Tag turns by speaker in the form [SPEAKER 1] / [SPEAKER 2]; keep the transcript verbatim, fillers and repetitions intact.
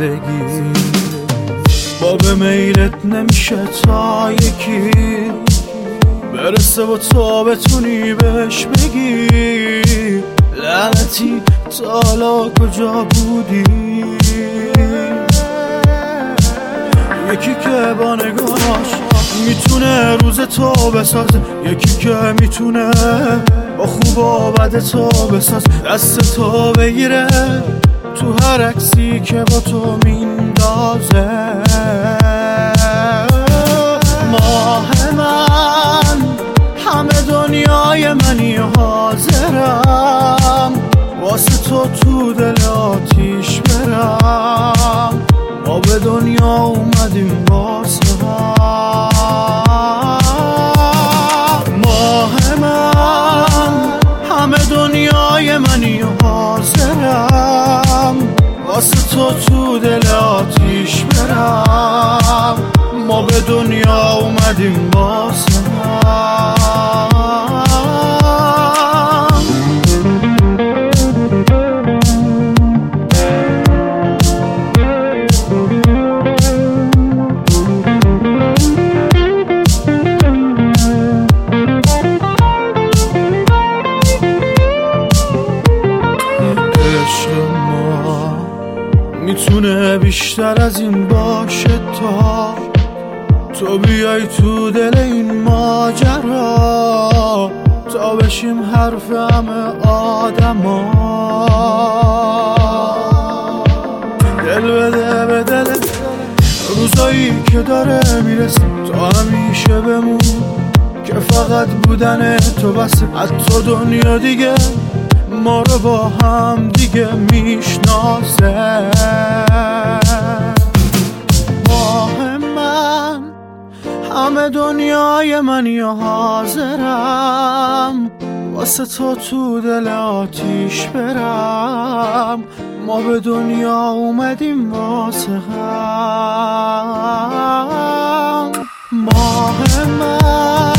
[SPEAKER 1] زندگی. با به میلت نمیشه تا یکی برسه و تو بتونی بهش بگی لعنتی تا حالا کجا بودی. یکی که با نگاهاش میتونه روز تو بسازه، یکی که میتونه با خوب و بد تو بسازه، دست تو بگیره تو هر عکسی که با تو میندازه. ماه من همه دنیای منی و حاضرم واسه تو تو دل آتیش برم. ما به دنیا اومدیم واسه هم. ماه من همه دنیای منی و حاضرم واسه تو تو دل آتیش برم. ما به دنیا اومدیم واسه هم. میتونه بیشتر از این باشه تا تو بیای تو دل این ماجرا، تا بشیم حرف همه آدما. دل بده به دل روزایی که داره میرسیم، تو همیشه بمون که فقط بودن تو بسه. حتی دنیا دیگه ما رو با هم دیگه میشناسه. ماه من همه دنیای منی و حاضرم واسه تو تو دل آتیش برم. ما به دنیا اومدیم واسه هم. ماه من